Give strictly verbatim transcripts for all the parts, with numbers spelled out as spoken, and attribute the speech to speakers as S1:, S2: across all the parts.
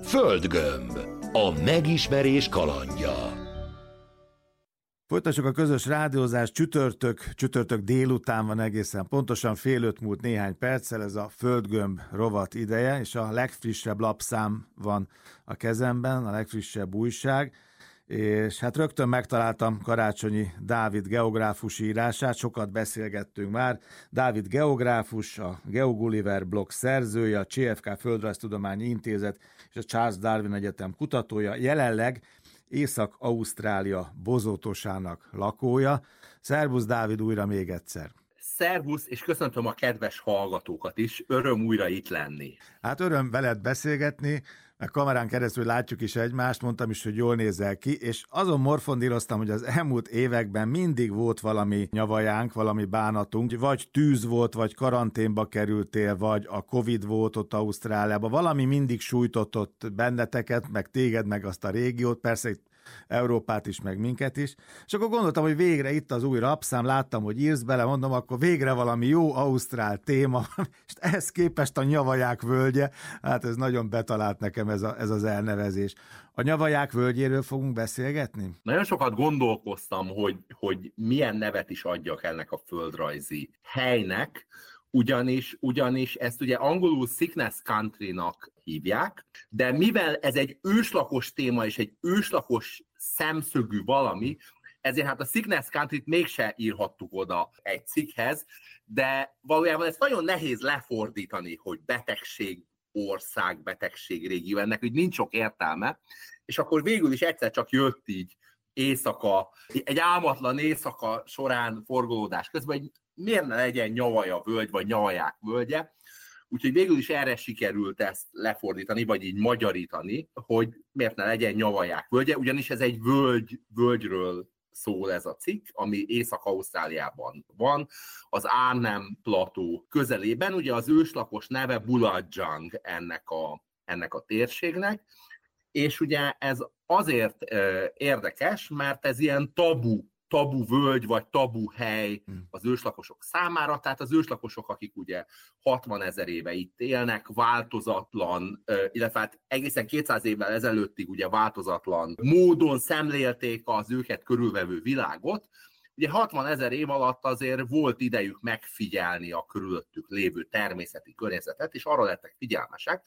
S1: Földgömb. A megismerés kalandja.
S2: Folytassuk a közös rádiózást. Csütörtök, csütörtök délután van, egészen pontosan fél öt múlt néhány perccel, ez a Földgömb rovat ideje, és a legfrissebb lapszám van a kezemben, a legfrissebb újság, és hát rögtön megtaláltam Karácsonyi Dávid geográfus írását, sokat beszélgettünk már. Dávid geográfus, a GeoGulliver blog szerzője, a cé ef ká Földrajztudományi Intézet és a Charles Darwin Egyetem kutatója, jelenleg Észak-Ausztrália bozótosának lakója. Szervusz Dávid, újra még egyszer.
S3: Szervusz, és köszöntöm a kedves hallgatókat is, öröm újra itt lenni.
S2: Hát öröm veled beszélgetni, meg kamerán keresztül látjuk is egymást, mondtam is, hogy jól nézel ki, és azon morfondíroztam, hogy az elmúlt években mindig volt valami nyavajánk, valami bánatunk, vagy tűz volt, vagy karanténba kerültél, vagy a Covid volt ott Ausztráliában, valami mindig sújtott ott benneteket, meg téged, meg azt a régiót, persze Európát is, meg minket is, és akkor gondoltam, hogy végre itt az új lapszám, láttam, hogy írsz bele, mondom, akkor végre valami jó ausztrál téma, és ehhez képest a Nyavaják völgye, hát ez nagyon betalált nekem ez, a, ez az elnevezés. A Nyavaják völgyéről fogunk beszélgetni?
S3: Nagyon sokat gondolkoztam, hogy, hogy milyen nevet is adjak ennek a földrajzi helynek, Ugyanis, ugyanis ezt ugye angolul Sickness Country-nak hívják, de mivel ez egy őslakos téma és egy őslakos szemszögű valami, ezért hát a Sickness Country-t mégse írhattuk oda egy cikkhez, de valójában ezt nagyon nehéz lefordítani, hogy betegség ország, betegség régió, ennek úgy nincs sok értelme, és akkor végül is egyszer csak jött így éjszaka, egy álmatlan éjszaka során forgolódás közben, hogy miért ne legyen Nyavaja völgy, vagy Nyavaják völgye. Úgyhogy végül is erre sikerült ezt lefordítani, vagy így magyarítani, hogy miért ne legyen Nyavaják völgye, ugyanis ez egy völgy, völgyről szól ez a cikk, ami Észak-Ausztráliában van, az Arnhem plató közelében, ugye az őslakos neve Bulajang ennek a, ennek a térségnek, és ugye ez azért e, érdekes, mert ez ilyen tabu, tabu völgy, vagy tabu hely az őslakosok számára, tehát az őslakosok, akik ugye hatvanezer éve itt élnek, változatlan, illetve hát egészen kétszáz évvel ezelőttig ugye változatlan módon szemlélték az őket körülvevő világot. Ugye hatvanezer év alatt azért volt idejük megfigyelni a körülöttük lévő természeti környezetet, és arra lettek figyelmesek,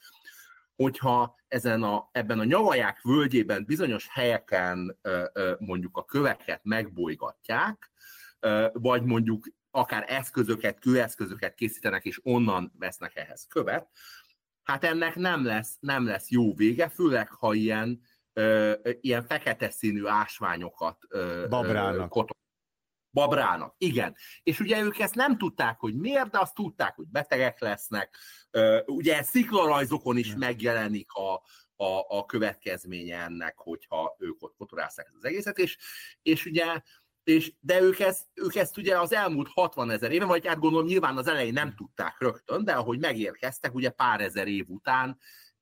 S3: hogyha ezen a, ebben a Nyavaják völgyében bizonyos helyeken mondjuk a köveket megbolygatják, vagy mondjuk akár eszközöket, kőeszközöket készítenek, és onnan vesznek ehhez követ, hát ennek nem lesz, nem lesz jó vége, főleg, ha ilyen, ilyen fekete színű ásványokat
S2: babrálnak.
S3: Babrálnak, igen. És ugye ők ezt nem tudták, hogy miért, de azt tudták, hogy betegek lesznek. Uh, ugye sziklarajzokon is megjelenik a, a, a következménye ennek, hogyha ők ott kotorázzák az egészet, és, és ugye, és, de ők ezt, ők ezt ugye az elmúlt hatvanezer éve, vagy hát gondolom nyilván az elején nem tudták rögtön, de ahogy megérkeztek, ugye pár ezer év után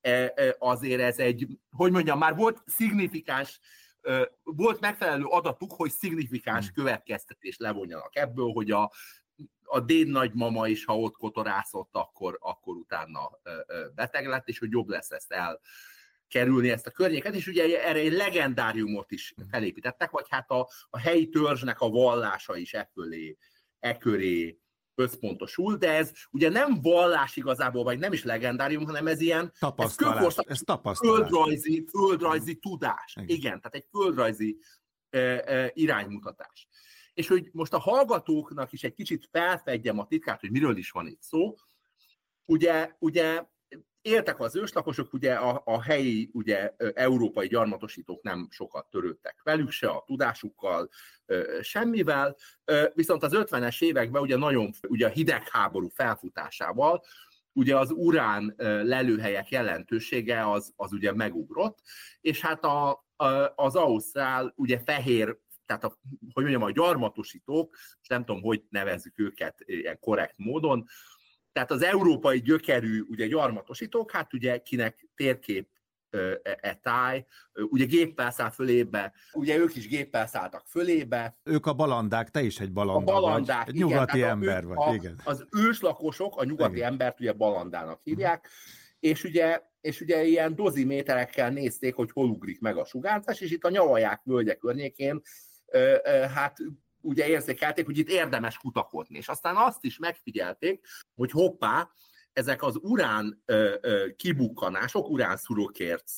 S3: azért ez egy, hogy mondjam, már volt szignifikáns, volt megfelelő adatuk, hogy szignifikáns következtetés levonjanak ebből, hogy a, a déd nagymama is, ha ott kotorászott, akkor, akkor utána beteg lett, és hogy jobb lesz ezt elkerülni, ezt a környéket, és ugye erre egy legendáriumot is felépítettek, vagy hát a, a helyi törzsnek a vallása is e fölé, e köré összpontosul, de ez ugye nem vallás igazából, vagy nem is legendárium, hanem ez ilyen
S2: tapasztalás, ez, ez tapasztalás.
S3: Földrajzi, földrajzi tudás. Igen. Igen, tehát egy földrajzi e, e, iránymutatás. És hogy most a hallgatóknak is egy kicsit felfedjem a titkát, hogy miről is van itt szó, ugye, ugye éltek az őslakosok, ugye a, a helyi, ugye, európai gyarmatosítók nem sokat törődtek velük, se a tudásukkal, semmivel, viszont az ötvenes években ugye nagyon, ugye a hidegháború felfutásával, ugye az urán lelőhelyek jelentősége az, az ugye megugrott, és hát a, a, az ausztrál, ugye fehér, tehát a, hogy mondjam, a gyarmatosítók, nem tudom, hogy nevezzük őket ilyen korrekt módon, tehát az európai gyökerű ugye gyarmatosítók, hát ugye kinek térkép e, e táj, ugye géppel száll fölébe, ugye ők is géppel szálltak fölébe.
S2: Ők a balandák, te is egy balanda
S3: a balandák,
S2: vagy, egy
S3: igen,
S2: nyugati ember
S3: a,
S2: vagy,
S3: a,
S2: igen.
S3: Az őslakosok a nyugati igen. embert ugye balandának hívják, és ugye és ugye ilyen doziméterekkel nézték, hogy hol ugrik meg a sugárzás, és itt a Nyavaják völgye környékén hát ugye érzékelték, hogy itt érdemes kutakodni. És aztán azt is megfigyelték, hogy hoppá, ezek az urán kibukkanások, uránszurokérc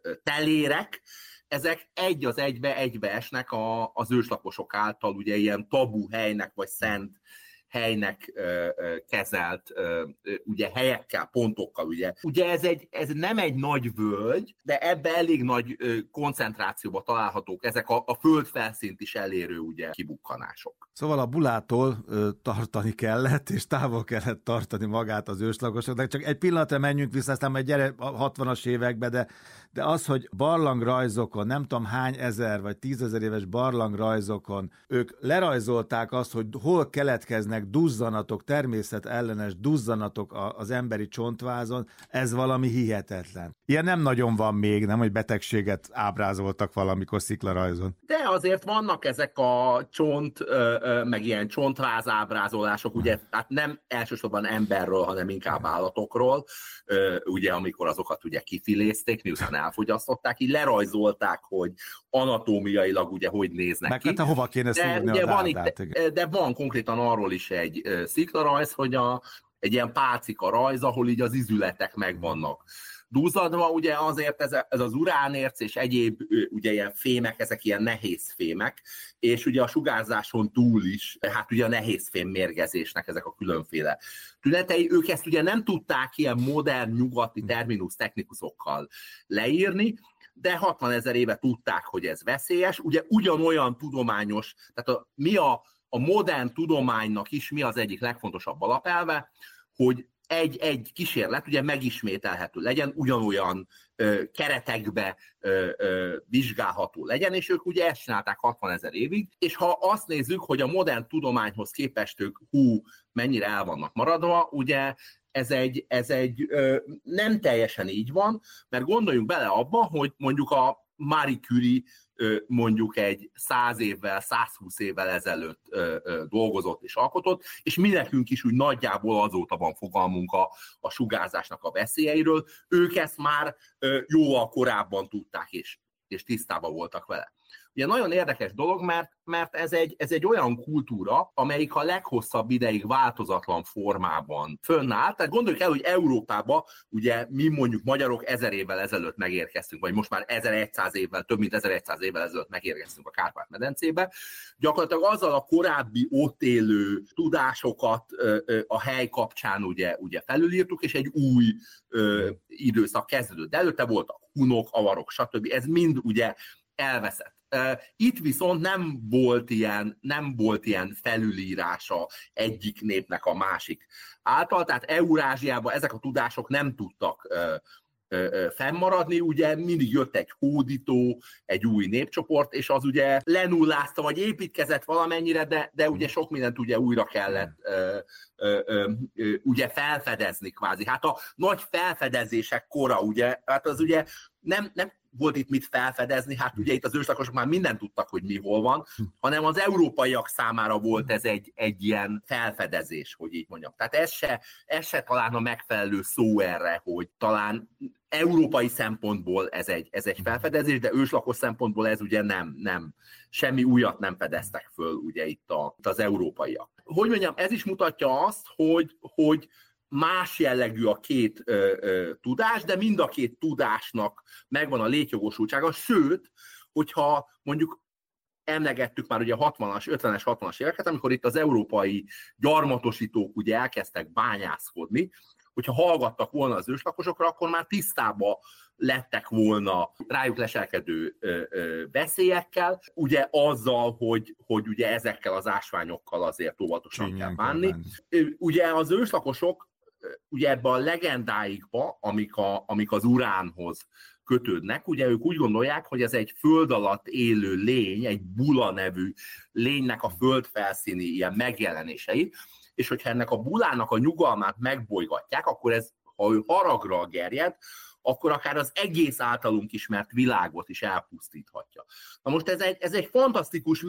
S3: telérek, ezek egy az egybe egybe esnek a, az őslakosok által ugye ilyen tabu helynek, vagy szent helynek ö, ö, kezelt ö, ö, ugye helyekkel, pontokkal, ugye. Ugye ez, egy, ez nem egy nagy völgy, de ebbe elég nagy ö, koncentrációba találhatók ezek a, a földfelszínt is elérő ugye kibukkanások.
S2: Szóval a bulától ö, tartani kellett, és távol kellett tartani magát az őslakosoknak. Csak egy pillanatra menjünk vissza, aztán majd gyere a hatvanas évekbe, de, de az, hogy barlangrajzokon, nem tudom hány ezer vagy tízezer éves barlangrajzokon, ők lerajzolták azt, hogy hol keletkeznek duzzanatok, természetellenes duzzanatok az emberi csontvázon, ez valami hihetetlen. Ilyen nem nagyon van még, nem, hogy betegséget ábrázoltak valamikor sziklarajzon.
S3: De azért vannak ezek a csont, meg ilyen csontváz ábrázolások, ugye, tehát nem elsősorban emberről, hanem inkább állatokról, ugye, amikor azokat ugye kifilézték, miután elfogyasztották, így lerajzolták, hogy anatómiailag ugye hogy néznek meg, ki.
S2: Meg hát hova kéne szúrni a dárdát.
S3: De van konkrétan arról is egy sziklarajz, hogy a, egy ilyen pálcika rajz, ahol így az izületek megvannak duzzadva, ugye azért ez, ez az uránérc és egyéb ugye ilyen fémek, ezek ilyen nehéz fémek, és ugye a sugárzáson túl is, hát ugye a nehéz fém mérgezésnek ezek a különféle tünetei, ők ezt ugye nem tudták ilyen modern, nyugati terminus technikusokkal leírni, de hatvanezer éve tudták, hogy ez veszélyes, ugye ugyanolyan tudományos, tehát a, mi a, a modern tudománynak is mi az egyik legfontosabb alapelve, hogy egy-egy kísérlet ugye megismételhető legyen, ugyanolyan ö, keretekbe ö, ö, vizsgálható legyen, és ők ugye ezt csinálták hatvanezer évig, és ha azt nézzük, hogy a modern tudományhoz képest ők hú, mennyire el vannak maradva, ugye ez egy, ez egy ö, nem teljesen így van, mert gondoljunk bele abba, hogy mondjuk a Marie Curie mondjuk egy száz évvel, százhúsz évvel ezelőtt ö, ö, dolgozott és alkotott, és mi nekünk is úgy nagyjából azóta van fogalmunk a, a sugárzásnak a veszélyeiről. Ők ezt már ö, jóval korábban tudták, és, és tisztában voltak vele. Ugye nagyon érdekes dolog, mert, mert ez, egy, ez egy olyan kultúra, amelyik a leghosszabb ideig változatlan formában fönnáll. Tehát gondoljuk el, hogy Európába ugye mi mondjuk magyarok ezer évvel ezelőtt megérkeztünk, vagy most már ezerszáz évvel, több mint ezerszáz évvel ezelőtt megérkeztünk a Kárpát-medencébe. Gyakorlatilag azzal a korábbi ott élő tudásokat a hely kapcsán ugye, ugye felülírtuk, és egy új ö, időszak kezdődött. De előtte voltak hunok, avarok, stb. Ez mind ugye elveszett. Itt viszont nem volt ilyen, nem volt ilyen felülírása egyik népnek a másik által, tehát Eurázsiában ezek a tudások nem tudtak ö, ö, fennmaradni, ugye mindig jött egy hódító, egy új népcsoport, és az ugye lenullázta, vagy építkezett valamennyire, de, de ugye sok mindent ugye újra kellett ö, ö, ö, ö, ugye felfedezni kvázi. Hát a nagy felfedezések kora, ugye, hát az ugye nem, nem volt itt mit felfedezni, hát ugye itt az őslakosok már mindent tudtak, hogy mi hol van, hanem az európaiak számára volt ez egy, egy ilyen felfedezés, hogy így mondjam. Tehát ez se, ez se talán a megfelelő szó erre, hogy talán európai szempontból ez egy, ez egy felfedezés, de őslakos szempontból ez ugye nem, nem, semmi újat nem fedeztek föl ugye itt, a, itt az európaiak. Hogy mondjam, ez is mutatja azt, hogy, hogy más jellegű a két ö, ö, tudás, de mind a két tudásnak megvan a létjogosultsága, sőt, hogyha mondjuk emlegettük már ugye a hatvanas, ötvenes, hatvanas éveket, amikor itt az európai gyarmatosítók ugye elkezdtek bányászkodni, hogyha hallgattak volna az őslakosokra, akkor már tisztában lettek volna rájuk leselkedő ö, ö, veszélyekkel, ugye azzal, hogy, hogy ugye ezekkel az ásványokkal azért óvatosan Csínyán kell bánni. Ugye az őslakosok ugye ebbe a legendáikba, amik, a, amik az uránhoz kötődnek, ugye ők úgy gondolják, hogy ez egy föld alatt élő lény, egy bula nevű lénynek a földfelszíni ilyen megjelenései, és hogyha ennek a bulának a nyugalmát megbolygatják, akkor ez, ha ő haragra gerjed, akkor akár az egész általunk ismert világot is elpusztíthatja. Na most ez egy, ez egy fantasztikus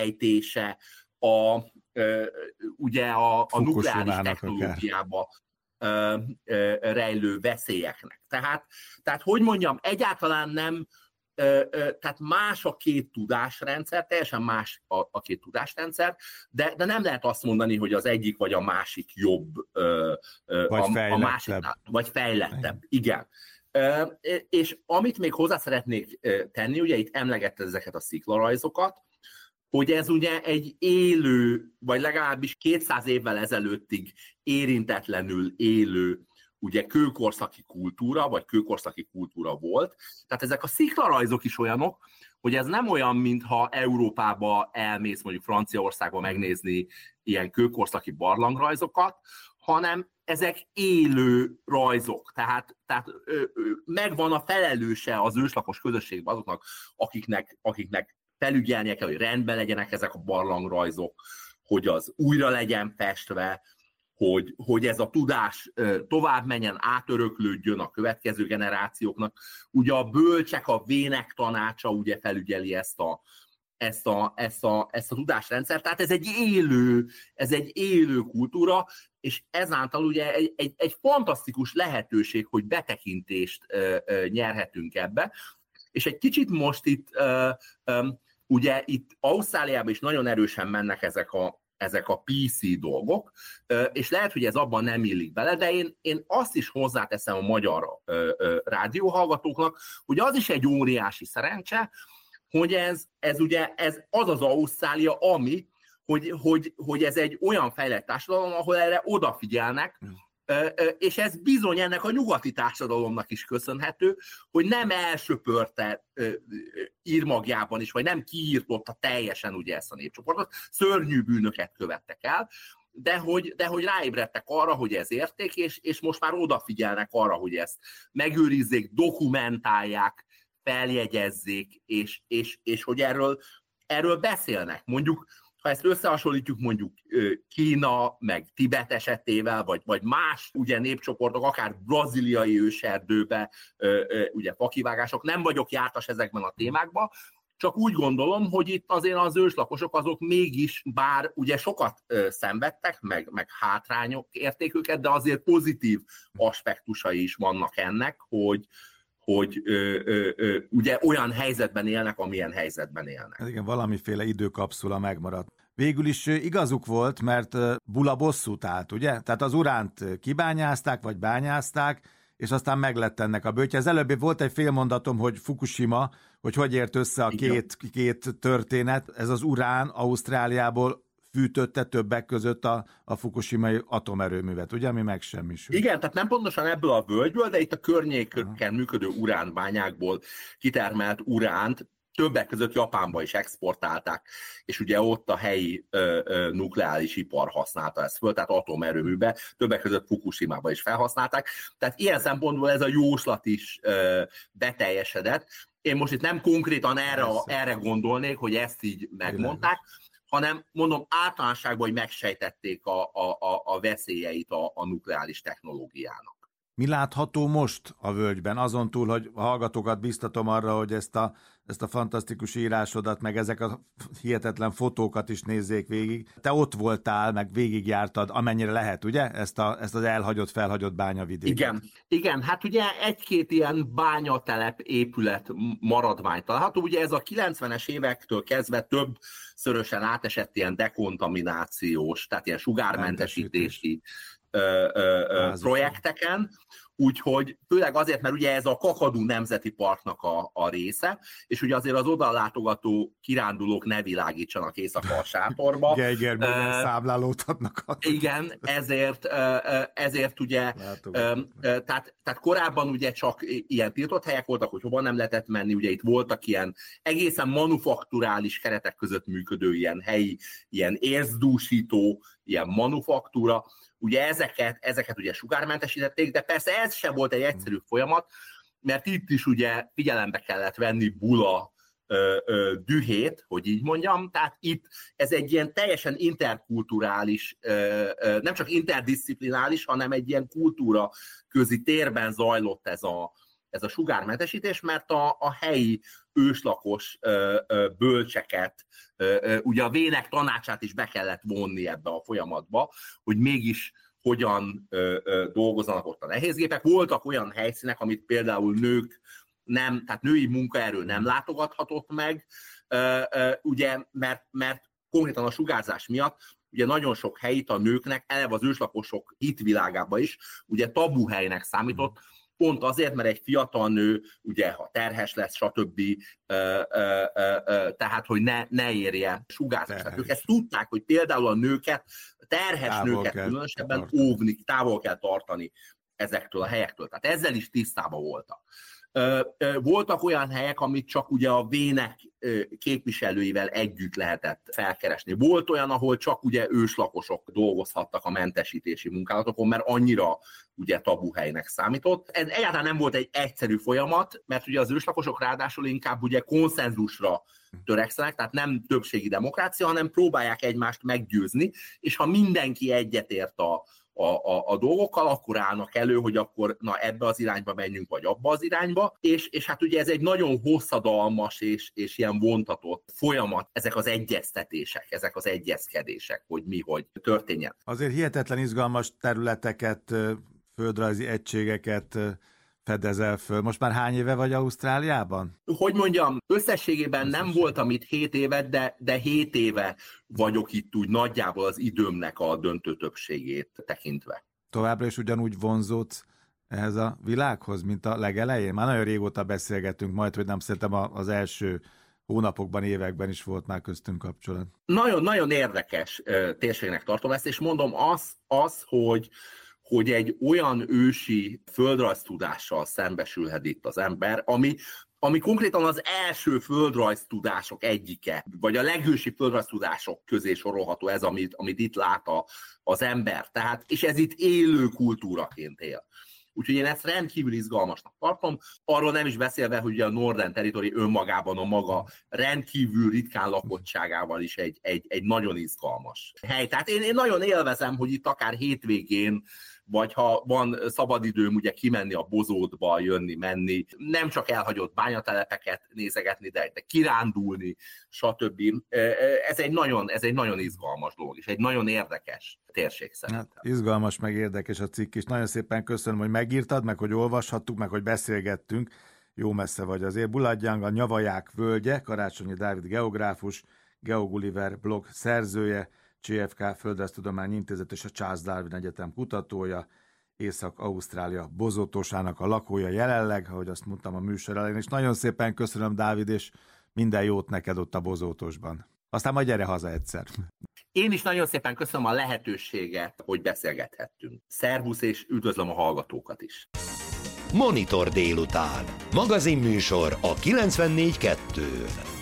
S3: megsejtése a, ugye a, a nukleáris technológiába ö, ö, rejlő veszélyeknek. Tehát, tehát, hogy mondjam, egyáltalán nem, ö, ö, tehát más a két tudásrendszer, teljesen más a, a két tudásrendszer, de, de nem lehet azt mondani, hogy az egyik vagy a másik jobb, ö, ö,
S2: vagy
S3: a, a másiknál, vagy fejlettebb. Igen. Ö, és amit még hozzá szeretnék tenni, ugye itt emlegetted ezeket a sziklarajzokat, hogy ez ugye egy élő, vagy legalábbis kétszáz évvel ezelőttig érintetlenül élő ugye kőkorszaki kultúra, vagy kőkorszaki kultúra volt. Tehát ezek a sziklarajzok is olyanok, hogy ez nem olyan, mintha Európába elmész, mondjuk Franciaországba megnézni ilyen kőkorszaki barlangrajzokat, hanem ezek élő rajzok, tehát, tehát ö, ö, megvan a felelőse az őslakos közösségben azoknak, akiknek, akiknek felügyelnie kell, hogy rendben legyenek ezek a barlangrajzok, hogy az újra legyen festve, hogy, hogy ez a tudás tovább menjen, átöröklődjön a következő generációknak. Ugye a bölcsek, a vének tanácsa ugye felügyeli ezt a, ezt a, ezt a, ezt a tudásrendszert, tehát ez egy élő, ez egy élő kultúra, és ezáltal ugye egy, egy, egy fantasztikus lehetőség, hogy betekintést ö, ö, nyerhetünk ebbe, és egy kicsit most itt, ö, ö, ugye itt Ausztráliában is nagyon erősen mennek ezek a, ezek a pé cé dolgok, ö, és lehet, hogy ez abban nem illik bele, de én, én azt is hozzáteszem a magyar ö, ö, rádióhallgatóknak, hogy az is egy óriási szerencse, hogy ez, ez ugye ez az az Ausztrália, ami, hogy, hogy, hogy ez egy olyan fejlett társadalom, ahol erre odafigyelnek, és ez bizony ennek a nyugati társadalomnak is köszönhető, hogy nem elsöpörte írmagjában is, vagy nem kiírtotta teljesen ugye ezt a népcsoportot, szörnyű bűnöket követtek el, de hogy, de hogy ráébredtek arra, hogy ez érték, és, és most már odafigyelnek arra, hogy ezt megőrizzék, dokumentálják, feljegyezzék, és, és, és hogy erről, erről beszélnek. Mondjuk, ha ezt összehasonlítjuk mondjuk Kína, meg Tibet esetével, vagy, vagy más ugye népcsoportok, akár braziliai őserdőbe, ugye fakivágások, nem vagyok jártas ezekben a témákban, csak úgy gondolom, hogy itt azért az őslakosok azok mégis, bár ugye sokat szenvedtek, meg, meg hátrányok érték őket, de azért pozitív aspektusai is vannak ennek, hogy, hogy ö, ö, ö, ugye olyan helyzetben élnek, amilyen helyzetben élnek.
S2: Ez igen, valamiféle időkapszula megmaradt. Végül is igazuk volt, mert Bula bosszút állt, ugye? Tehát az uránt kibányázták, vagy bányázták, és aztán meglett ennek a bőtje. Ez előbb volt egy félmondatom, hogy Fukushima, hogy hogy ért össze a két, két történet. Ez az urán Ausztráliából fűtötte többek között a, a fukushimai atomerőművet, ugye, ami megsemmisült.
S3: Igen, tehát nem pontosan ebből a völgyből, de itt a környéken működő uránbányákból kitermelt uránt többek között Japánba is exportálták, és ugye ott a helyi ö, ö, nukleáris ipar használta ezt föl, tehát atomerőműbe, többek között Fukushimába is felhasználták. Tehát ilyen szempontból ez a jóslat is ö, beteljesedett. Én most itt nem konkrétan erre, erre gondolnék, hogy ezt így megmondták, hanem mondom általánosságban, hogy megsejtették a, a, a, a veszélyeit a, a nukleáris technológiának.
S2: Mi látható most a völgyben? Azon túl, hogy a hallgatókat biztatom arra, hogy ezt a, ezt a fantasztikus írásodat, meg ezek a hihetetlen fotókat is nézzék végig. Te ott voltál, meg végigjártad, amennyire lehet, ugye? Ezt, a, ezt az elhagyott, felhagyott bányavidéket.
S3: Igen, igen, hát ugye egy-két ilyen bányatelep épület maradvány található. Ugye ez a kilencvenes évektől kezdve többszörösen átesett ilyen dekontaminációs, tehát ilyen sugármentesítési Ö, ö, ö, projekteken, úgyhogy főleg azért, mert ugye ez a Kakadu Nemzeti Parknak a, a része, és ugye azért az oda látogató kirándulók ne világítsanak éjszaka a sátorba.
S2: Geiger uh, számlálót adnak.
S3: Igen, ezért, uh, ezért ugye, uh, tehát, tehát korábban ugye csak ilyen tiltott helyek voltak, hogy hova nem lehetett menni, ugye itt voltak ilyen egészen manufakturális keretek között működő ilyen helyi, ilyen érzdúsító, ilyen manufaktúra. Ugye ezeket, ezeket ugye sugármentesítették, de persze ez sem volt egy egyszerű folyamat, mert itt is ugye figyelembe kellett venni Bula ö, ö, dühét, hogy így mondjam, tehát itt ez egy ilyen teljesen interkulturális, ö, ö, nem csak interdisziplinális, hanem egy ilyen kultúra közi térben zajlott ez a, ez a sugármentesítés, mert a, a helyi őslakos ö, ö, bölcseket, ö, ö, ugye a vének tanácsát is be kellett vonni ebbe a folyamatba, hogy mégis hogyan ö, ö, dolgoznak ott a nehézgépek. Voltak olyan helyszínek, amit például nők nem, tehát női munkaerő nem látogathatott meg, ö, ö, ugye, mert, mert konkrétan a sugárzás miatt ugye nagyon sok helyit a nőknek, eleve az őslakosok hitvilágában is, ugye tabu helynek számított, pont azért, mert egy fiatal nő, ugye, ha terhes lesz, stb., ö, ö, ö, tehát, hogy ne, ne érje sugárzást. Tehát ők ezt tudták, hogy például a nőket, terhes távol nőket különösebben tartani. óvni, távol kell tartani ezektől a helyektől. Tehát ezzel is tisztában voltak. Voltak olyan helyek, amit csak ugye a vének képviselőivel együtt lehetett felkeresni. Volt olyan, ahol csak ugye őslakosok dolgozhattak a mentesítési munkálatokon, mert annyira ugye tabu helynek számított. Ez egyáltalán nem volt egy egyszerű folyamat, mert ugye az őslakosok ráadásul inkább ugye konszenzusra törekszenek, tehát nem többségi demokrácia, hanem próbálják egymást meggyőzni, és ha mindenki egyetért a A, a, a dolgokkal, akkor állnak elő, hogy akkor na ebbe az irányba menjünk, vagy abba az irányba, és, és hát ugye ez egy nagyon hosszadalmas és, és ilyen vontatott folyamat, ezek az egyeztetések, ezek az egyezkedések, hogy mi, hogy történjen.
S2: Azért hihetetlen izgalmas területeket, földrajzi egységeket fedezel föl. Most már hány éve vagy Ausztráliában?
S3: Hogy mondjam, összességében nem voltam itt hét évet, de, de hét éve vagyok itt úgy nagyjából az időmnek a döntő többségét tekintve.
S2: Továbbra is ugyanúgy vonzódsz ehhez a világhoz, mint a legelején? Már nagyon régóta beszélgetünk, majd, hogy nem szerintem az első hónapokban, években is volt már köztünk kapcsolat.
S3: Nagyon-nagyon érdekes térségnek tartom ezt, és mondom az, az hogy hogy egy olyan ősi földrajztudással szembesülhet itt az ember, ami, ami konkrétan az első földrajztudások egyike, vagy a legősi földrajztudások közé sorolható ez, amit, amit itt lát a, az ember. Tehát, és ez itt élő kultúraként él. Úgyhogy én ezt rendkívül izgalmasnak tartom, arról nem is beszélve, hogy a Northern Territory önmagában a maga rendkívül ritkán lakottságával is egy, egy, egy nagyon izgalmas hely. Tehát én, én nagyon élvezem, hogy itt akár hétvégén, vagy ha van szabadidőm, ugye kimenni a bozótba, jönni, menni, nem csak elhagyott bányatelepeket nézegetni, de, de kirándulni, stb. Ez egy, nagyon, ez egy nagyon izgalmas dolog, és egy nagyon érdekes térség szerintem.
S2: Hát, izgalmas, meg érdekes a cikk is. Nagyon szépen köszönöm, hogy megírtad, meg hogy olvashattuk, meg hogy beszélgettünk. Jó messze vagy azért. Buladjang a Nyavaják völgye, Karácsonyi Dávid geográfus, GeoGulliver blog szerzője, cé ef ká Földrajztudományi Intézet és a Charles Darwin Egyetem kutatója, Észak-Ausztrália bozótosának a lakója jelenleg, ahogy azt mondtam a műsor elején, és nagyon szépen köszönöm, Dávid, és minden jót neked ott a bozótosban. Aztán majd gyere haza egyszer.
S3: Én is nagyon szépen köszönöm a lehetőséget, hogy beszélgethettünk. Szervusz, és üdvözlöm a hallgatókat is.
S1: Monitor délután. Magazinműsor a kilencvennégy kettőn.